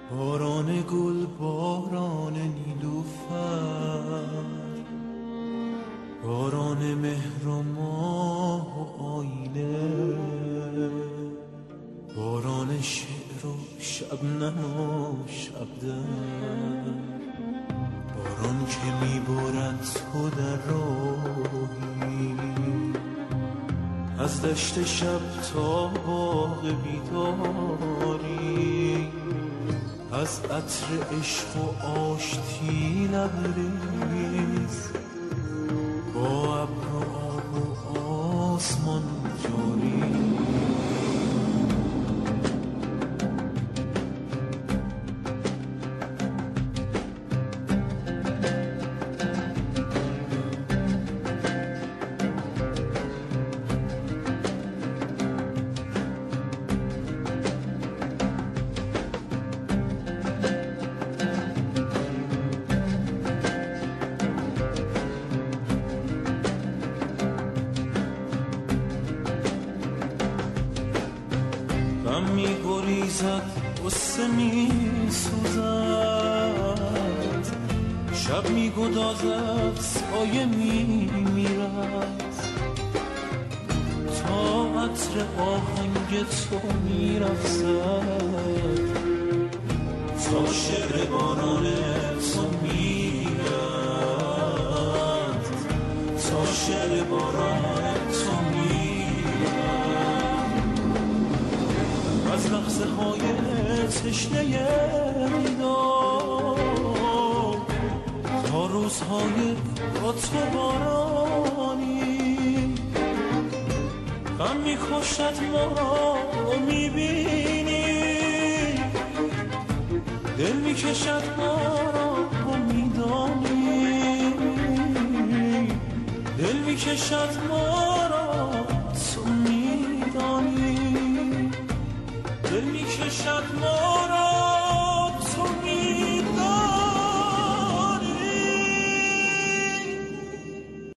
باران گل، باران نیلوفر، باران مهر و ماه و آینه، باران شعر و شبنم و شبدم، باران که میبرد تو در راهی از دشت شب تا باغ بیداری، از عطر عشق و آشتی لبریز، با ابر و آب و آسمان جاری. غم می گریزد، غصه می سوزد، شب می گدازد، سایه می میرد، تا عطر آهنگ تو می رقصد، تا شعر باران تو می رد، تا شعر باران تو می از لحظه های تشنه دیدار تا روزهای با تو بارانی، غم میکشد ما رو میبینی، دل میکشد ما رو میدانی، دل میکشد ما